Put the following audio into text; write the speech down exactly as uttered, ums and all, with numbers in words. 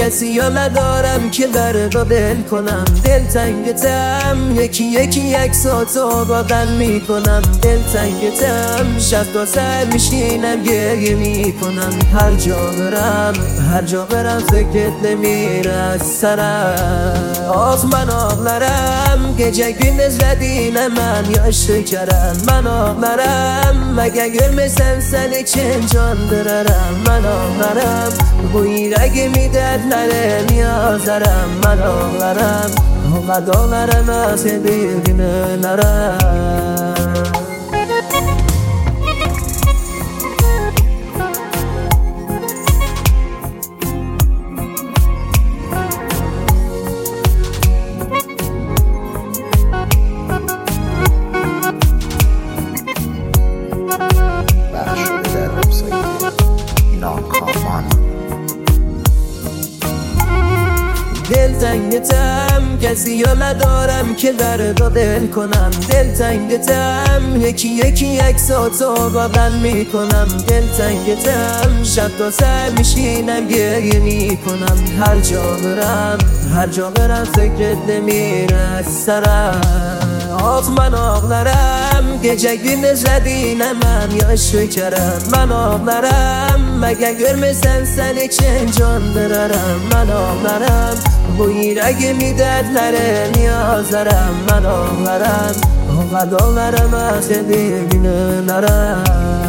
کسی ها ندارم که درد و دل کنم. دلتنگتم یکی یکی یک ساعت آبادن میکنم. دلتنگتم شب تا سر میشینم گریه میکنم. هر جا برم هر جا برم فکرت نمیره از سرم. آخ من ağlarım gece gündüz dediğine ben yaşayacağım. Ben ağlarım mege görmesem sen için candırarım. Ben ağlarım bu yüreğimi dertlerim yazarım. Ben ağlarım o kadar sevdiğim önlerem. دلتنگتم کسی ها ندارم که درد و دل کنم. دلتنگتم یکی یکی یک ساعت آبادن میکنم. دلتنگتم شب تا سر میشینم گریه میکنم. هر جا برم هر جا برم فکرت نمیره از سرم. آخ من ağlarım gece gündüz dediğine ben yaşayacağım. Ben ağlarım mege görmesem sen için candırarım. Ben ağlarım bu yüreğimi dertlerim yazarım. Ben ağlarım o kadar sevdiğim önlerem.